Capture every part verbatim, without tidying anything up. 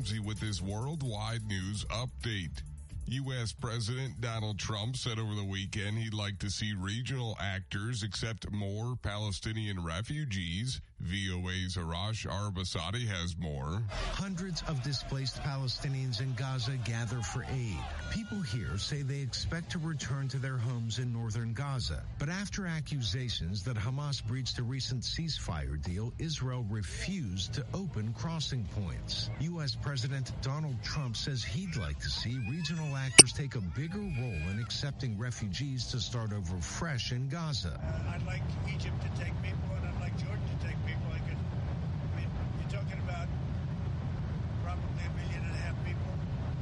Ramsey with this worldwide news update. U S. President Donald Trump said over the weekend he'd like to see regional actors accept more Palestinian refugees. V O A's Arash Arbasadi has more. Hundreds of displaced Palestinians in Gaza gather for aid. People here say they expect to return to their homes in northern Gaza. But after accusations that Hamas breached a recent ceasefire deal, Israel refused to open crossing points. U S. President Donald Trump says he'd like to see regional actors take a bigger role in accepting refugees to start over fresh in Gaza. Uh, I'd like Egypt to take people, and I'd like Jordan to take people. I could, I mean, you're talking about probably a million and a half people,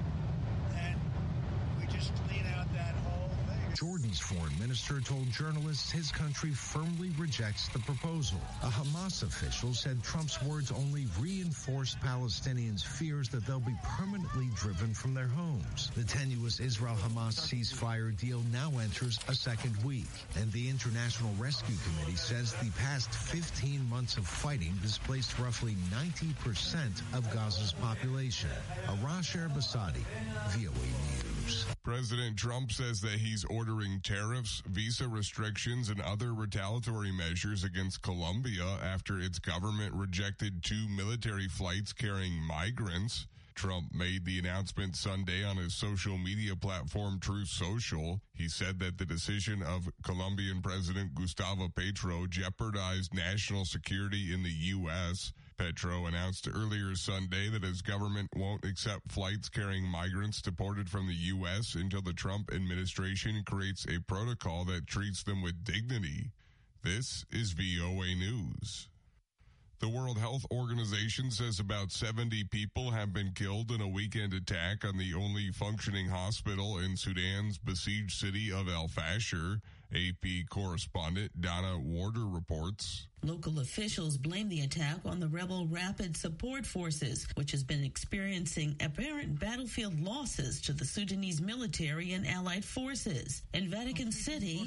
and we just clean out that whole thing. Jordan's foreign minister told journalists his country firmly rejects the proposal. A Hamas official said Trump's words only reinforced Palestinians' fears that they'll be permanently driven from their homes. The tenuous Israel-Hamas ceasefire deal now enters a second week, and the International Rescue Committee says the past fifteen months of fighting displaced roughly ninety percent of Gaza's population. Arash Arbasadi, V O A News. President Trump says that he's ordering tariffs, visa restrictions, and other retaliatory measures against Colombia after its government rejected two military flights carrying migrants. Trump made the announcement Sunday on his social media platform Truth Social. He said that the decision of Colombian President Gustavo Petro jeopardized national security in the U S Petro announced earlier Sunday that his government won't accept flights carrying migrants deported from the U S until the Trump administration creates a protocol that treats them with dignity. This is V O A News. The World Health Organization says about seventy people have been killed in a weekend attack on the only functioning hospital in Sudan's besieged city of El Fasher. A P correspondent Donna Warder reports. Local officials blame the attack on the rebel Rapid Support Forces, which has been experiencing apparent battlefield losses to the Sudanese military and allied forces. In Vatican City,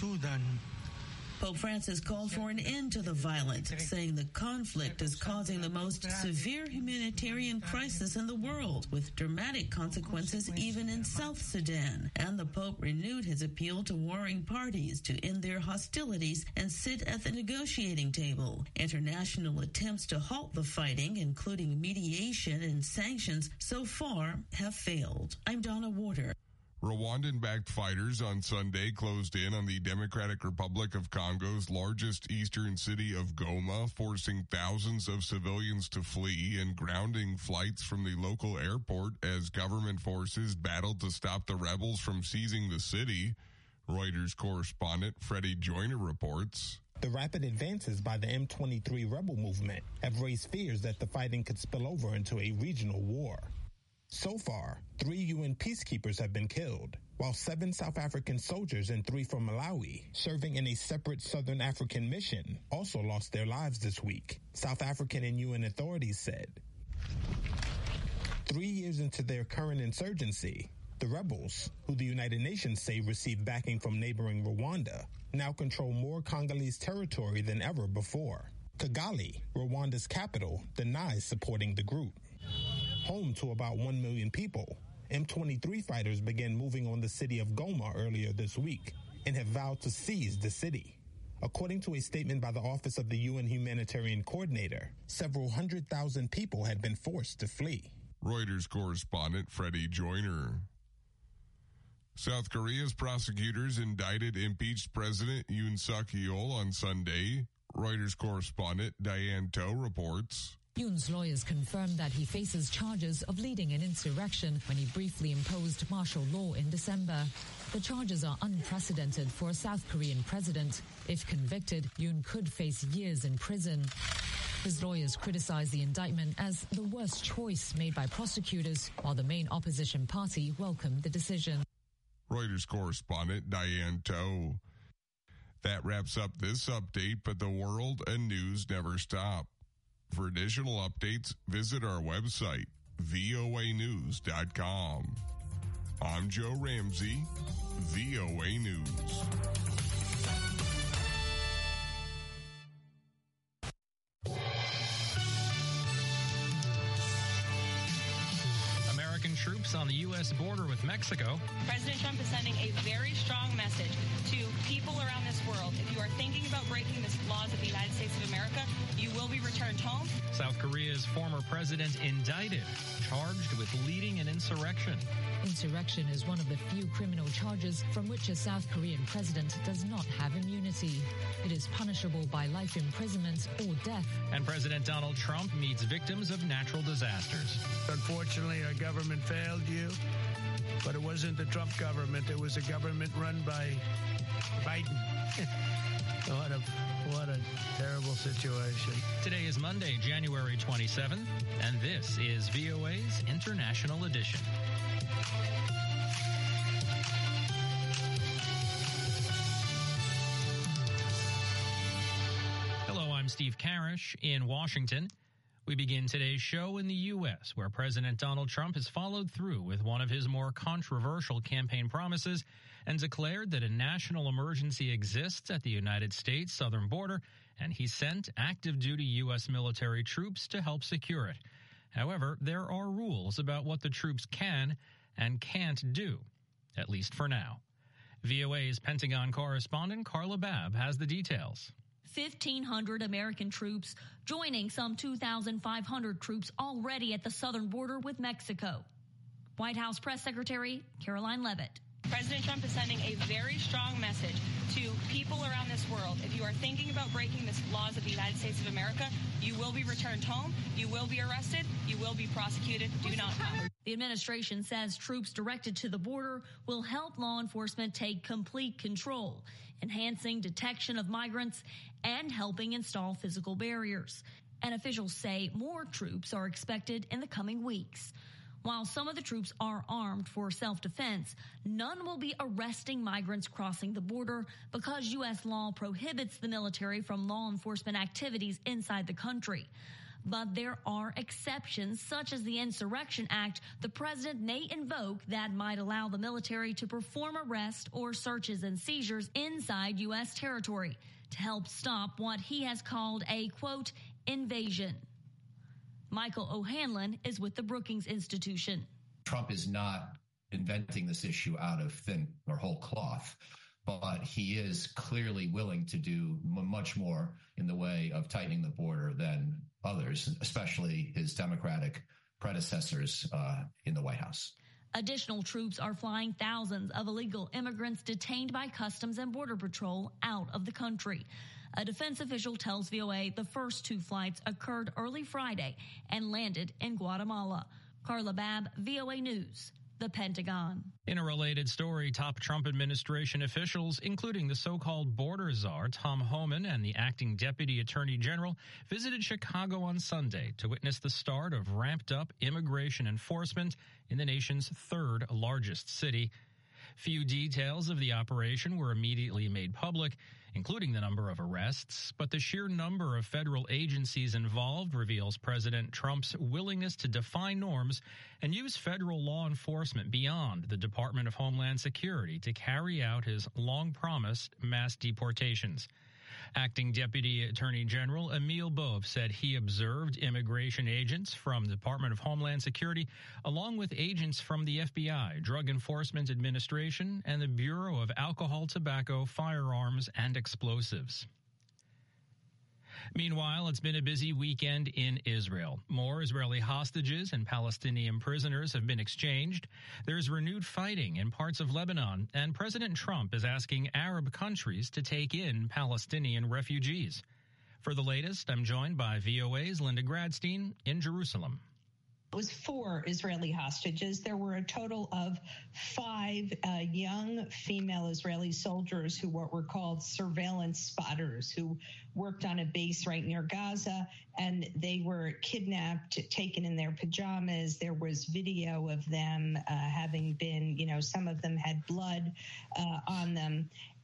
Pope Francis called for an end to the violence, saying the conflict is causing the most severe humanitarian crisis in the world, with dramatic consequences even in South Sudan. And the Pope renewed his appeal to warring parties to end their hostilities and sit at the negotiating table. International attempts to halt the fighting, including mediation and sanctions, so far have failed. I'm Donna Warder. Rwandan-backed fighters on Sunday closed in on the Democratic Republic of Congo's largest eastern city of Goma, forcing thousands of civilians to flee and grounding flights from the local airport as government forces battled to stop the rebels from seizing the city. Reuters correspondent Freddie Joyner reports. The rapid advances by the M twenty-three rebel movement have raised fears that the fighting could spill over into a regional war. So far, three U N peacekeepers have been killed, while seven South African soldiers and three from Malawi, serving in a separate Southern African mission, also lost their lives this week, South African and U N authorities said. Three years into their current insurgency, the rebels, who the United Nations say received backing from neighboring Rwanda, now control more Congolese territory than ever before. Kigali, Rwanda's capital, denies supporting the group. Home to about one million people, M twenty-three fighters began moving on the city of Goma earlier this week and have vowed to seize the city. According to a statement by the Office of the U N Humanitarian Coordinator, several hundred thousand people had been forced to flee. Reuters correspondent Freddie Joyner. South Korea's prosecutors indicted impeached President Yoon Suk-yeol on Sunday. Reuters correspondent Diane Toh reports. Yoon's lawyers confirmed that he faces charges of leading an insurrection when he briefly imposed martial law in December. The charges are unprecedented for a South Korean president. If convicted, Yoon could face years in prison. His lawyers criticize the indictment as the worst choice made by prosecutors, while the main opposition party welcomed the decision. Reuters correspondent Diane Toh. That wraps up this update, but the world and news never stop. For additional updates, visit our website, V O A news dot com. I'm Joe Ramsey, V O A News. troops on the U S border with Mexico. President Trump is sending a very strong message to people around this world. If you are thinking about breaking the laws of the United States of America, you will be returned home. South Korea's former president indicted, charged with leading an insurrection. Insurrection is one of the few criminal charges from which a South Korean president does not have immunity. It is punishable by life imprisonment or death. And President Donald Trump meets victims of natural disasters. Unfortunately, our government failed you, but it wasn't the Trump government. It was a government run by Biden. What a, what a terrible situation. Today is Monday, January twenty-seventh, and this is V O A's International Edition. Hello, I'm Steve Karish in Washington. We begin today's show in the U S, where President Donald Trump has followed through with one of his more controversial campaign promises and declared that a national emergency exists at the United States southern border, and he sent active-duty U S military troops to help secure it. However, there are rules about what the troops can and can't do, at least for now. V O A's Pentagon correspondent Carla Babb has the details. fifteen hundred American troops joining some two thousand five hundred troops already at the southern border with Mexico. White House Press Secretary Caroline Leavitt. President Trump is sending a very strong message to people around this world. If you are thinking about breaking the laws of the United States of America, you will be returned home, you will be arrested, you will be prosecuted. Do not come. The administration says troops directed to the border will help law enforcement take complete control, enhancing detection of migrants and helping install physical barriers. And officials say more troops are expected in the coming weeks. While some of the troops are armed for self-defense, none will be arresting migrants crossing the border because U S law prohibits the military from law enforcement activities inside the country. But there are exceptions, such as the Insurrection Act the president may invoke that might allow the military to perform arrests or searches and seizures inside U S territory to help stop what he has called a, quote, invasion. Michael O'Hanlon is with the Brookings Institution. Trump is not inventing this issue out of thin or whole cloth, but he is clearly willing to do m- much more in the way of tightening the border than others, especially his Democratic predecessors uh, in the White House. Additional troops are flying thousands of illegal immigrants detained by Customs and Border Patrol out of the country. A defense official tells V O A the first two flights occurred early Friday and landed in Guatemala. Carla Babb, V O A News, the Pentagon. In a related story, top Trump administration officials, including the so-called border czar, Tom Homan, and the acting deputy attorney general, visited Chicago on Sunday to witness the start of ramped-up immigration enforcement in the nation's third largest city. Few details of the operation were immediately made public, including the number of arrests, but the sheer number of federal agencies involved reveals President Trump's willingness to define norms and use federal law enforcement beyond the Department of Homeland Security to carry out his long-promised mass deportations. Acting Deputy Attorney General Emil Bove said he observed immigration agents from the Department of Homeland Security, along with agents from the F B I, Drug Enforcement Administration, and the Bureau of Alcohol, Tobacco, Firearms, and Explosives. Meanwhile, it's been a busy weekend in Israel. More Israeli hostages and Palestinian prisoners have been exchanged. There's renewed fighting in parts of Lebanon, and President Trump is asking Arab countries to take in Palestinian refugees. For the latest, I'm joined by V O A's Linda Gradstein in Jerusalem. It was four Israeli hostages. There were a total of five uh, young female Israeli soldiers who were, were called surveillance spotters, who worked on a base right near Gaza, and they were kidnapped, taken in their pajamas. There was video of them uh, having been, you know, some of them had blood uh, on them.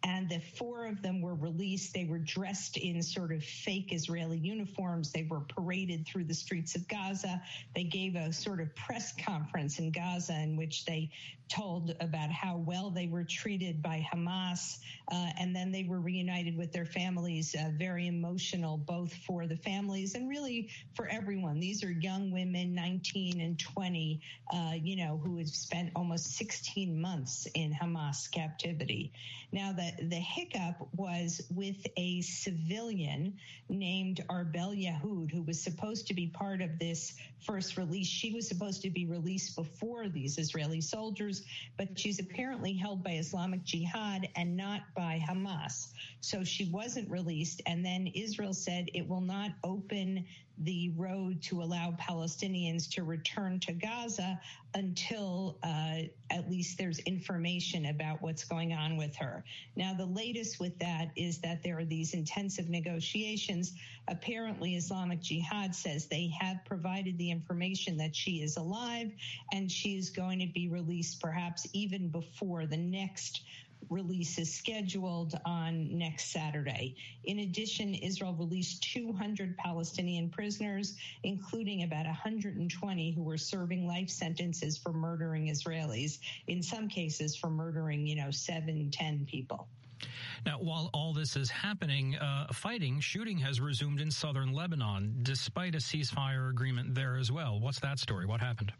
and the four of them were released. They were dressed in sort of fake Israeli uniforms. They were paraded through the streets of Gaza. They gave a sort of press conference in Gaza in which they told about how well they were treated by Hamas, uh, and then they were reunited with their families. Uh, very emotional, both for the families and really for everyone. These are young women, nineteen and twenty, uh, you know, who have spent almost sixteen months in Hamas captivity. Now, the, the hiccup was with a civilian named Arbel Yahud, who was supposed to be part of this first release. She was supposed to be released before these Israeli soldiers, but she's apparently held by Islamic Jihad and not by Hamas. So she wasn't released. And then Israel said it will not open the road to allow Palestinians to return to Gaza until uh, at least there's information about what's going on with her. Now, the latest with that is that there are these intensive negotiations. Apparently, Islamic Jihad says they have provided the information that she is alive and she is going to be released perhaps even before the next release is scheduled on next Saturday. In addition, Israel released two hundred Palestinian prisoners, including about one hundred twenty who were serving life sentences for murdering Israelis, in some cases for murdering, you know, seven, ten people. Now, while all this is happening, uh, fighting, shooting has resumed in southern Lebanon, despite a ceasefire agreement there as well. What's that story? What happened?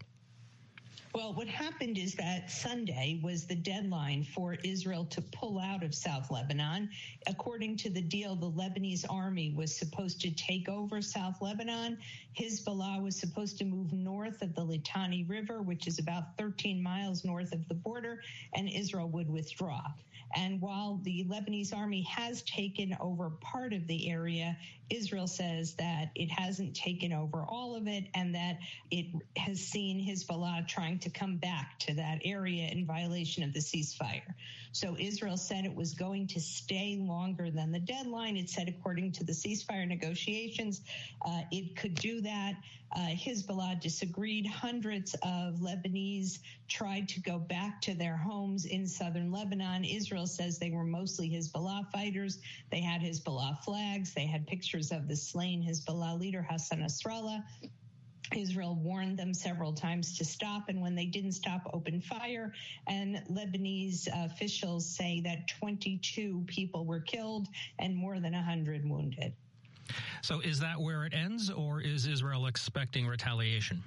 Well, what happened is that Sunday was the deadline for Israel to pull out of South Lebanon. According to the deal, the Lebanese army was supposed to take over South Lebanon. Hezbollah was supposed to move north of the Litani River, which is about thirteen miles north of the border, and Israel would withdraw. And while the Lebanese army has taken over part of the area, Israel says that it hasn't taken over all of it and that it has seen Hezbollah trying to come back to that area in violation of the ceasefire. So Israel said it was going to stay longer than the deadline. It said, according to the ceasefire negotiations, uh, it could do that. Uh, Hezbollah disagreed. Hundreds of Lebanese tried to go back to their homes in southern Lebanon. Israel says they were mostly Hezbollah fighters. They had Hezbollah flags. They had pictures of the slain Hezbollah leader, Hassan Nasrallah. Israel warned them several times to stop, and when they didn't stop, opened fire. And Lebanese uh, officials say that twenty-two people were killed and more than one hundred wounded. So is that where it ends, or is Israel expecting retaliation?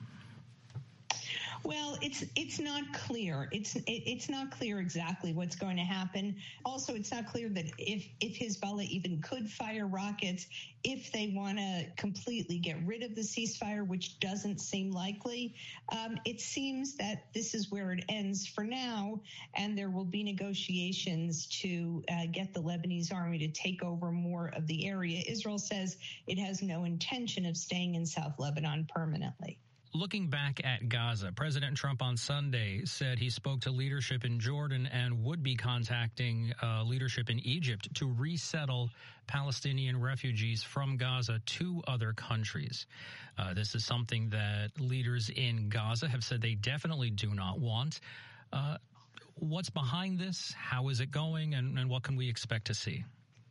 Well, it's it's not clear. It's it, it's not clear exactly what's going to happen. Also, it's not clear that if if Hezbollah even could fire rockets, if they want to completely get rid of the ceasefire, which doesn't seem likely. Um, it seems that this is where it ends for now, and there will be negotiations to uh, get the Lebanese army to take over more of the area. Israel says it has no intention of staying in South Lebanon permanently. Looking back at Gaza, President Trump on Sunday said he spoke to leadership in Jordan and would be contacting uh, leadership in Egypt to resettle Palestinian refugees from Gaza to other countries. Uh, this is something that leaders in Gaza have said they definitely do not want. Uh, what's behind this? How is it going? And, and what can we expect to see?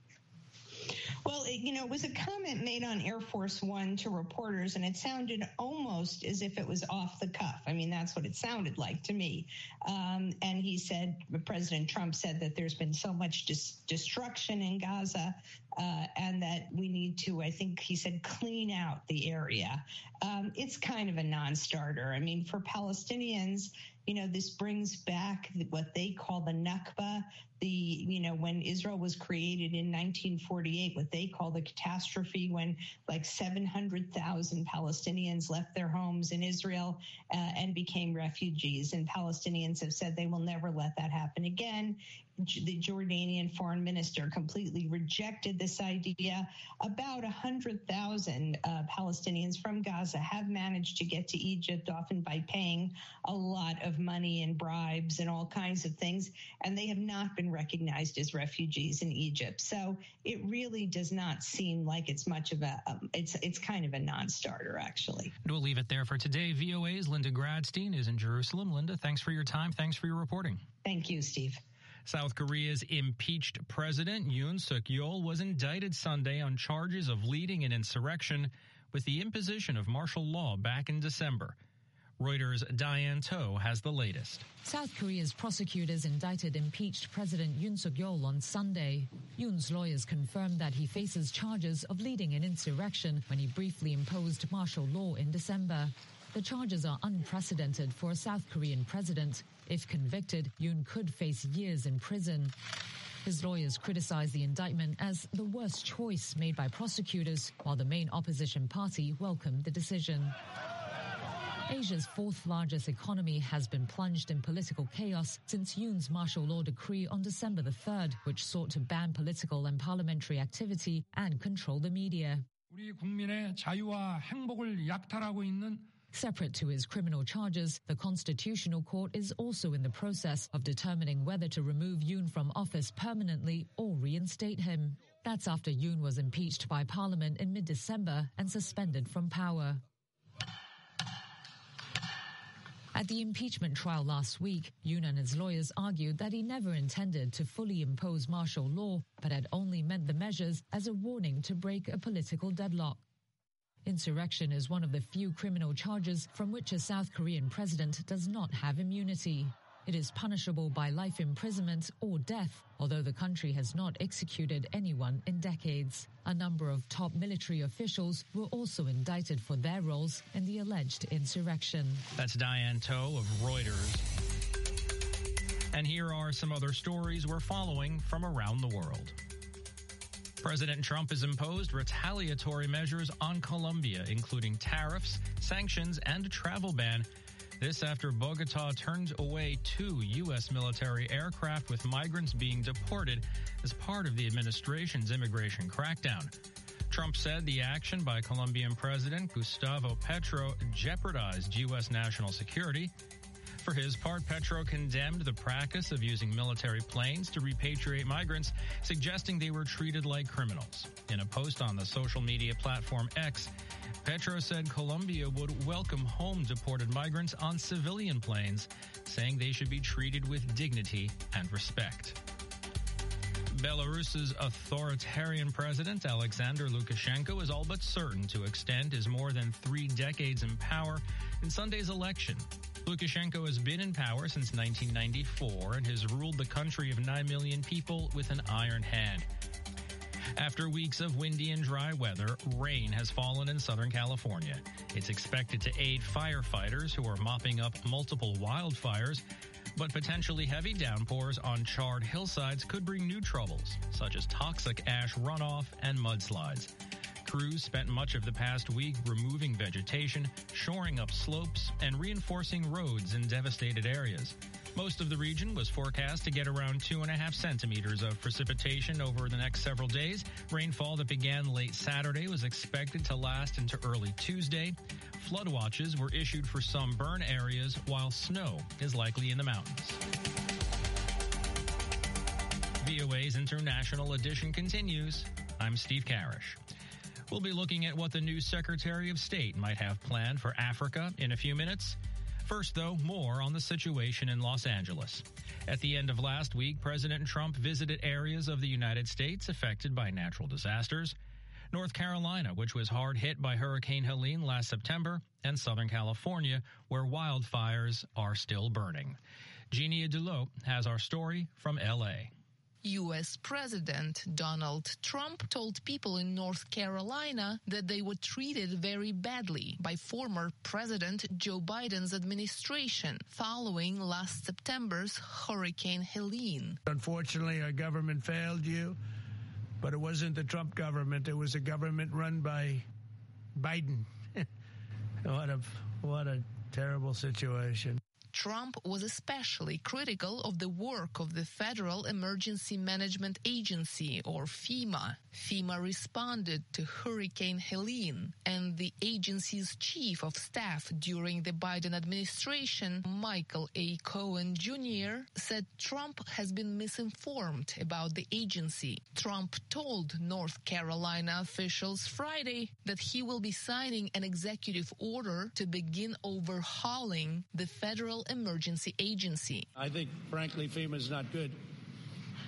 Well, it, you know, it was a comment made on Air Force One to reporters, and it sounded almost as if it was off the cuff. I mean, that's what it sounded like to me. Um, and he said, President Trump said that there's been so much dis- destruction in Gaza uh, and that we need to, I think he said, clean out the area. Um, it's kind of a non-starter. I mean, for Palestinians, you know, this brings back what they call the Nakba, the, you know, when Israel was created in nineteen forty-eight, what they call the catastrophe, when like seven hundred thousand Palestinians left their homes in Israel uh, and became refugees. And Palestinians have said they will never let that happen again. The Jordanian foreign minister completely rejected this idea. About one hundred thousand uh, Palestinians from Gaza have managed to get to Egypt, often by paying a lot of money and bribes and all kinds of things, and they have not been recognized as refugees in Egypt. So it really does not seem like it's much of a, um, it's it's kind of a non-starter, actually. We'll leave it there for today. V O A's Linda Gradstein is in Jerusalem. Linda, thanks for your time. Thanks for your reporting. Thank you, Steve. South Korea's impeached president Yoon Suk-yeol was indicted Sunday on charges of leading an insurrection with the imposition of martial law back in December. Reuters' Diane To has the latest. South Korea's prosecutors indicted impeached President Yoon Suk-yeol on Sunday. Yoon's lawyers confirmed that he faces charges of leading an insurrection when he briefly imposed martial law in December. The charges are unprecedented for a South Korean president. If convicted, Yoon could face years in prison. His lawyers criticized the indictment as the worst choice made by prosecutors, while the main opposition party welcomed the decision. Asia's fourth largest economy has been plunged in political chaos since Yoon's martial law decree on December the third, which sought to ban political and parliamentary activity and control the media. 우리 국민의 자유와 행복을 약탈하고 있는 Separate to his criminal charges, the Constitutional Court is also in the process of determining whether to remove Yoon from office permanently or reinstate him. That's after Yoon was impeached by Parliament in mid-December and suspended from power. At the impeachment trial last week, Yoon and his lawyers argued that he never intended to fully impose martial law, but had only meant the measures as a warning to break a political deadlock. Insurrection is one of the few criminal charges from which a South Korean president does not have immunity. It is punishable by life imprisonment or death, although the country has not executed anyone in decades. A number of top military officials were also indicted for their roles in the alleged insurrection. That's Diane To of Reuters. And here are some other stories we're following from around the world. President Trump has imposed retaliatory measures on Colombia, including tariffs, sanctions, and a travel ban. This after Bogota turned away two U S military aircraft with migrants being deported as part of the administration's immigration crackdown. Trump said the action by Colombian President Gustavo Petro jeopardized U S national security. For his part, Petro condemned the practice of using military planes to repatriate migrants, suggesting they were treated like criminals. In a post on the social media platform X, Petro said Colombia would welcome home deported migrants on civilian planes, saying they should be treated with dignity and respect. Belarus's authoritarian president, Alexander Lukashenko, is all but certain to extend his more than three decades in power in Sunday's election. Lukashenko has been in power since nineteen ninety-four and has ruled the country of nine million people with an iron hand. After weeks of windy and dry weather, rain has fallen in Southern California. It's expected to aid firefighters who are mopping up multiple wildfires, but potentially heavy downpours on charred hillsides could bring new troubles, such as toxic ash runoff and mudslides. Crews spent much of the past week removing vegetation, shoring up slopes, and reinforcing roads in devastated areas. Most of the region was forecast to get around two and a half centimeters of precipitation over the next several days. Rainfall that began late Saturday was expected to last into early Tuesday. Flood watches were issued for some burn areas, while snow is likely in the mountains. V O A's International Edition continues. I'm Steve Karish. We'll be looking at what the new Secretary of State might have planned for Africa in a few minutes. First, though, more on the situation in Los Angeles. At the end of last week, President Trump visited areas of the United States affected by natural disasters. North Carolina, which was hard hit by Hurricane Helene last September, and Southern California, where wildfires are still burning. Jeannia Dulot has our story from L A. U S President Donald Trump told people in North Carolina that they were treated very badly by former President Joe Biden's administration following last September's Hurricane Helene. Unfortunately, our government failed you, but it wasn't the Trump government. It was a government run by Biden. What a, what a terrible situation. Trump was especially critical of the work of the Federal Emergency Management Agency, or FEMA. FEMA responded to Hurricane Helene, and the agency's chief of staff during the Biden administration, Michael A. Cohen Junior, said Trump has been misinformed about the agency. Trump told North Carolina officials Friday that he will be signing an executive order to begin overhauling the Federal Emergency Agency. I think, frankly, FEMA is not good.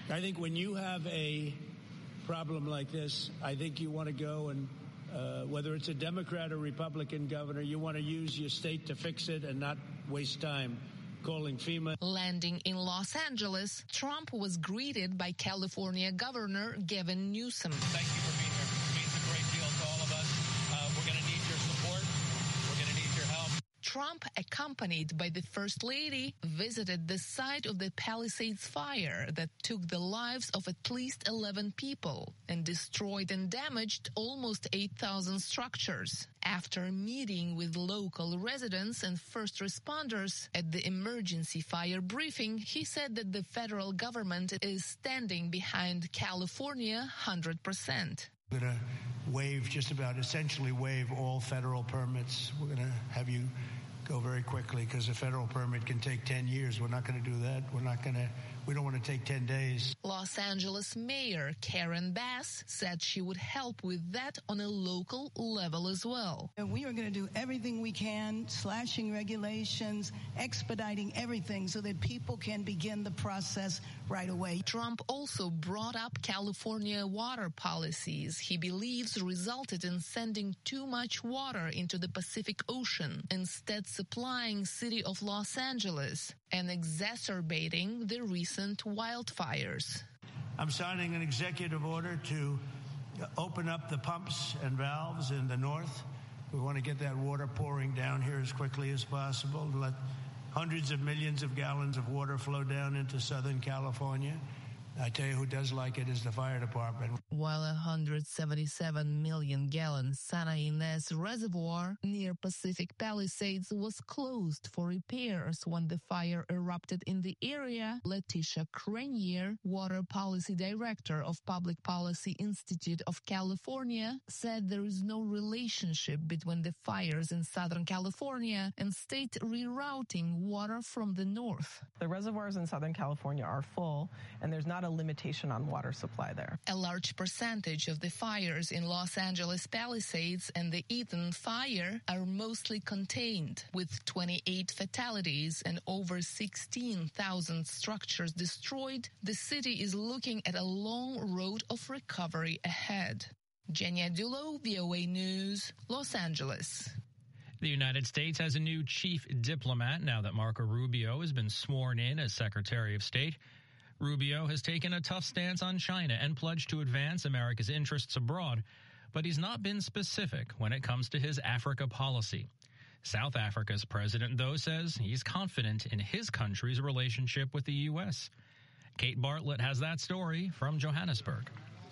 I think when you have a problem like this, I think you want to go and uh, whether it's a Democrat or Republican governor, you want to use your state to fix it and not waste time calling FEMA. Landing in Los Angeles, Trump was greeted by California Governor Gavin Newsom. Thank you for being here. It means a great deal to all of us. Uh, we're going to need your support. We're going to need your help. Trump, accompanied by the First Lady, visited the site of the Palisades fire that took the lives of at least eleven people and destroyed and damaged almost eight thousand structures. After meeting with local residents and first responders at the emergency fire briefing, he said that the federal government is standing behind California one hundred percent. We're going to waive, just about essentially waive all federal permits. We're going to have you go very quickly because a federal permit can take ten years. We're not going to do that. We're not going to, we don't want to take ten days. Los Angeles Mayor Karen Bass said she would help with that on a local level as well. We are going to do everything we can, slashing regulations, expediting everything so that people can begin the process right away. Trump also brought up California water policies he believes resulted in sending too much water into the Pacific Ocean, instead supplying city of Los Angeles and exacerbating the recent wildfires. I'm signing an executive order to open up the pumps and valves in the north. We want to get that water pouring down here as quickly as possible, let hundreds of millions of gallons of water flow down into Southern California. I tell you who does like it is the fire department. While a one hundred seventy-seven million gallon Santa Ynez Reservoir near Pacific Palisades was closed for repairs when the fire erupted in the area, Letitia Cranier, Water Policy Director of Public Policy Institute of California, said there is no relationship between the fires in Southern California and state rerouting water from the north. The reservoirs in Southern California are full, and there's not a limitation on water supply there. A large percentage of the fires in Los Angeles Palisades and the Eaton fire are mostly contained, with twenty-eight fatalities and over sixteen thousand structures destroyed. The city is looking at a long road of recovery ahead. Jenya Dulo, V O A News, Los Angeles. The United States has a new chief diplomat now that Marco Rubio has been sworn in as Secretary of State. Rubio has taken a tough stance on China and pledged to advance America's interests abroad, but he's not been specific when it comes to his Africa policy. South Africa's president, though, says he's confident in his country's relationship with the U S. Kate Bartlett has that story from Johannesburg.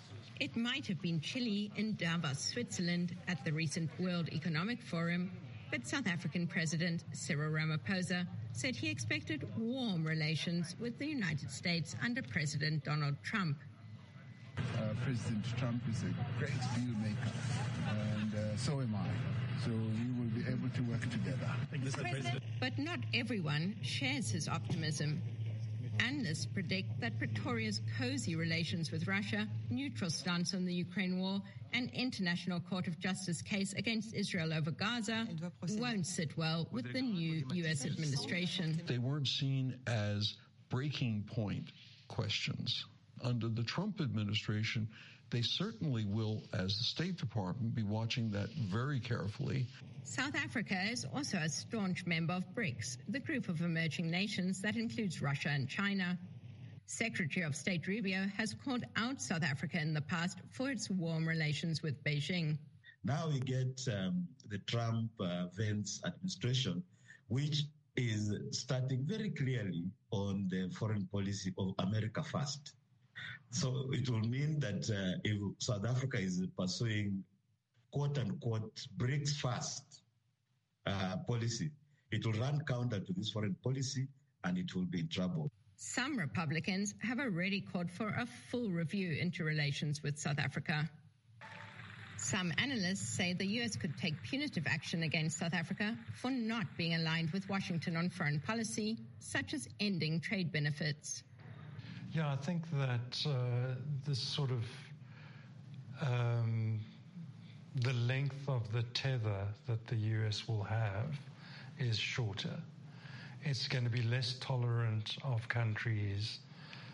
It might have been chilly in Davos, Switzerland at the recent World Economic Forum, but South African President Cyril Ramaphosa said he expected warm relations with the United States under President Donald Trump. Uh, President Trump is a great deal maker, and uh, so am I. So we will be able to work together. But not everyone shares his optimism. Analysts predict that Pretoria's cozy relations with Russia, neutral stance on the Ukraine war, and International Court of Justice case against Israel over Gaza won't sit well with the new U S administration. They weren't seen as breaking point questions. Under the Trump administration, they certainly will, as the State Department, be watching that very carefully. South Africa is also a staunch member of BRICS, the group of emerging nations that includes Russia and China. Secretary of State Rubio has called out South Africa in the past for its warm relations with Beijing. Now we get um, the Trump-Vance uh, administration, which is starting very clearly on the foreign policy of America first. So it will mean that uh, if South Africa is pursuing quote-unquote BRICS first uh, policy, it will run counter to this foreign policy and it will be in trouble. Some Republicans have already called for a full review into relations with South Africa. Some analysts say the U S could take punitive action against South Africa for not being aligned with Washington on foreign policy, such as ending trade benefits. Yeah, I think that uh, this sort of um, the length of the tether that the U S will have is shorter. It's going to be less tolerant of countries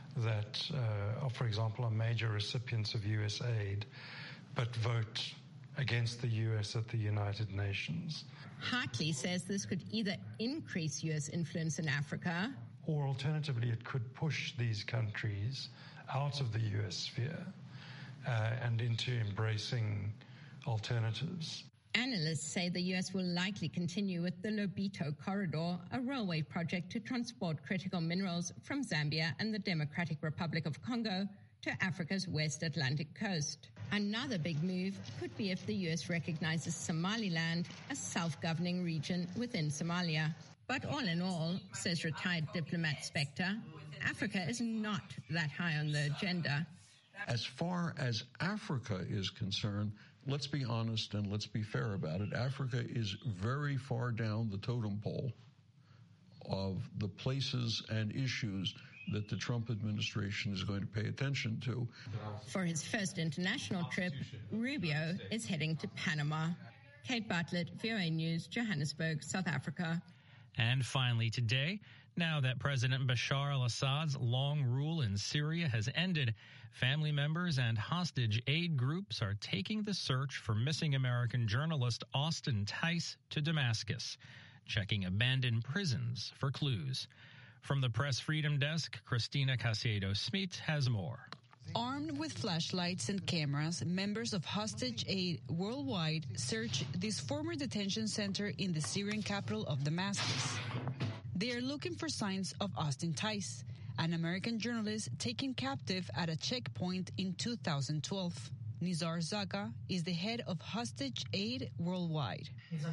that, uh, for example, are major recipients of U S aid, but vote against the U S at the United Nations. Hartley says this could either increase U S influence in Africa, or alternatively, it could push these countries out of the U S sphere uh, and into embracing alternatives. Analysts say the U S will likely continue with the Lobito Corridor, a railway project to transport critical minerals from Zambia and the Democratic Republic of Congo to Africa's West Atlantic coast. Another big move could be if the U S recognizes Somaliland as self-governing region within Somalia. But all in all, says retired diplomat Spector, Africa is not that high on the agenda. As far as Africa is concerned, let's be honest and let's be fair about it. Africa is very far down the totem pole of the places and issues that the Trump administration is going to pay attention to. For his first international trip, Rubio is heading to Panama. Kate Bartlett, V O A News, Johannesburg, South Africa. And finally today, now that President Bashar al-Assad's long rule in Syria has ended, family members and hostage aid groups are taking the search for missing American journalist Austin Tice to Damascus, checking abandoned prisons for clues. From the Press Freedom Desk, Christina Casiado-Smith has more. Armed with flashlights and cameras, members of Hostage Aid Worldwide search this former detention center in the Syrian capital of Damascus. They are looking for signs of Austin Tice, an American journalist taken captive at a checkpoint in two thousand twelve. Nizar Zaka is the head of Hostage Aid Worldwide.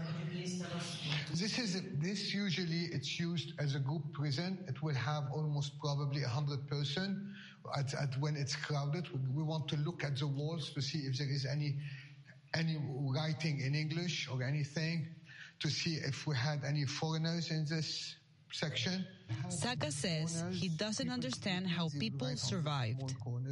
This is this usually it's used as a group prison. It will have almost probably a hundred person. At, at when it's crowded, we want to look at the walls to see if there is any any writing in English or anything, to see if we had any foreigners in this section. Zaka says he doesn't understand how people survived.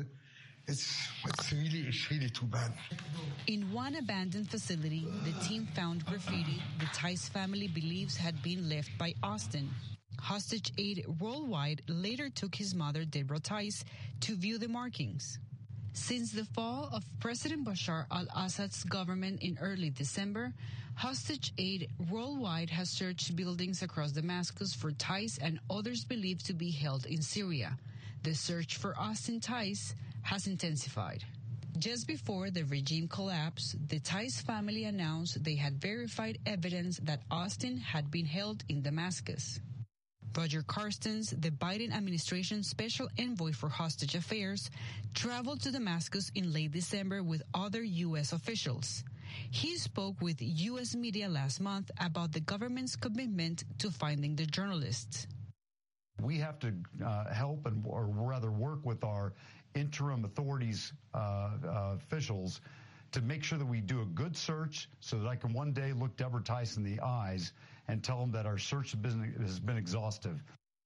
It's, it's really, it's really too bad. In one abandoned facility, the team found graffiti the Tice family believes had been left by Austin. Hostage Aid Worldwide later took his mother, Deborah Tice, to view the markings. Since the fall of President Bashar al-Assad's government in early December, Hostage Aid Worldwide has searched buildings across Damascus for Tice and others believed to be held in Syria. The search for Austin Tice has intensified. Just before the regime collapse, the Tice family announced they had verified evidence that Austin had been held in Damascus. Roger Carstens, the Biden administration's special envoy for hostage affairs, traveled to Damascus in late December with other U S officials. He spoke with U S media last month about the government's commitment to finding the journalists. We have to uh, help and, or rather work with our interim authorities, uh, uh, officials, to make sure that we do a good search so that I can one day look Deborah Tice in the eyes and tell them that our search has been, has been exhaustive.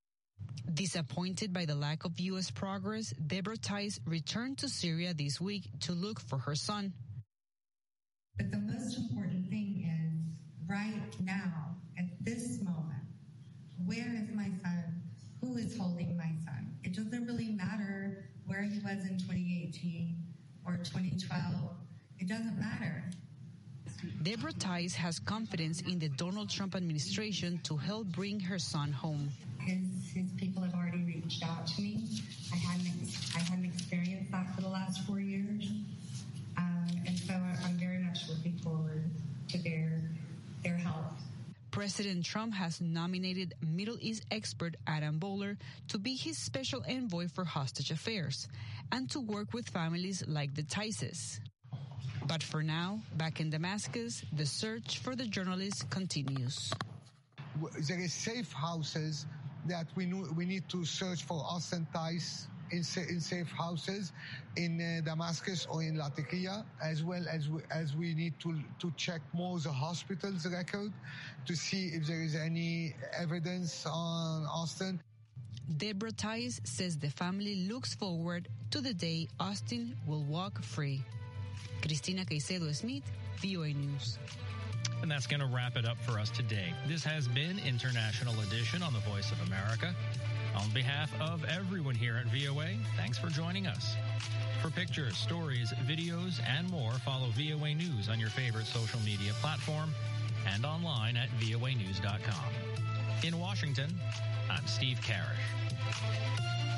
Disappointed by the lack of U S progress, Deborah Tice returned to Syria this week to look for her son. But the most important thing is, right now, at this moment, where is my son? Who is holding my son? It doesn't really matter where he was in twenty eighteen or twenty twelve. It doesn't matter. Deborah Tice has confidence in the Donald Trump administration to help bring her son home. His, his people have already reached out to me. I hadn't, I hadn't experienced that for the last four years. Um, and so I'm very much looking forward to their, their help. President Trump has nominated Middle East expert Adam Boehler to be his special envoy for hostage affairs and to work with families like the Tices. But for now, back in Damascus, the search for the journalists continues. There is safe houses that we know, we need to search for Austin Tice in, in safe houses in uh, Damascus or in Latakia, as well as we, as we need to to check more the hospital's record to see if there is any evidence on Austin. Deborah Tice says the family looks forward to the day Austin will walk free. Christina Caicedo-Smith, V O A News. And that's going to wrap it up for us today. This has been International Edition on the Voice of America. On behalf of everyone here at V O A, thanks for joining us. For pictures, stories, videos, and more, follow V O A News on your favorite social media platform and online at V O A news dot com. In Washington, I'm Steve Karish.